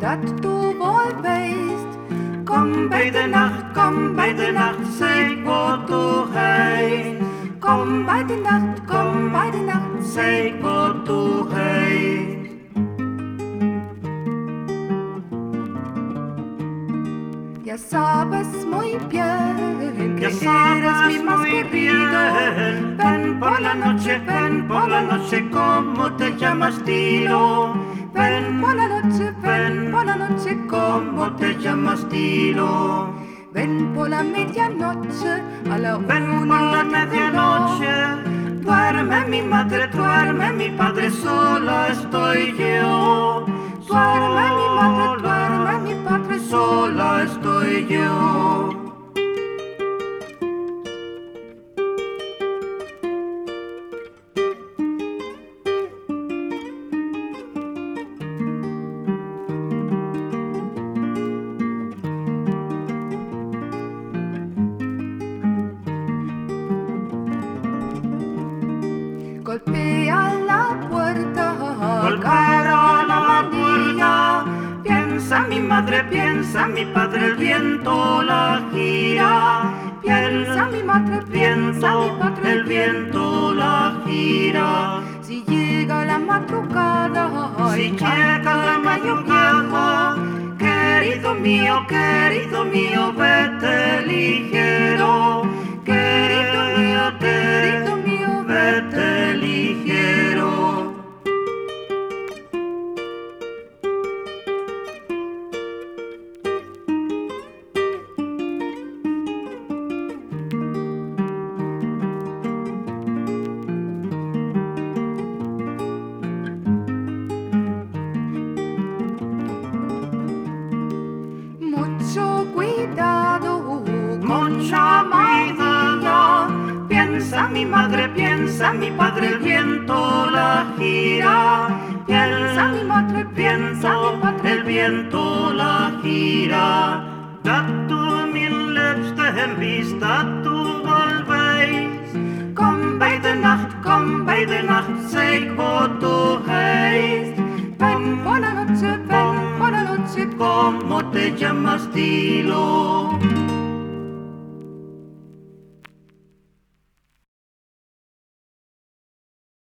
dat du wohl weißt. Komm bei der Nacht, sag wo du heist. Komm bei der Nacht, sag wo du heist. Ya sabes muy bien que Ya sabes eres mi más muy querido. bien. Ven por la noche, ¿cómo te llamas, Tilo? Ven por la noche, ¿cómo te llamas, Tilo? ven por la medianoche, a la Ven por la medianoche. Duerme mi madre, duerme mi padre, sola estoy yo. Duerme mi madre, duerme mi padre, sola estoy yo. golpea la puerta, golpea la puerta. Piensa mi madre, piensa mi padre, el viento la gira. Piensa mi madre, piensa mi padre, el viento la gira. Si llega la madrugada, si llega la madrugada, querido mío, vete ligero. Querido mío, vete ligero. Mucho cuidado, mucha cuidado. Piensa mi madre, piensa mi padre, el viento la gira. Piensa mi madre, piensa mi padre, el viento la gira. Dat du min liebste vis, dat du wohl weißt. Komm bei der Nacht, sag wo du heist. Ven por la noche, ¿cómo te llamas, Tilo?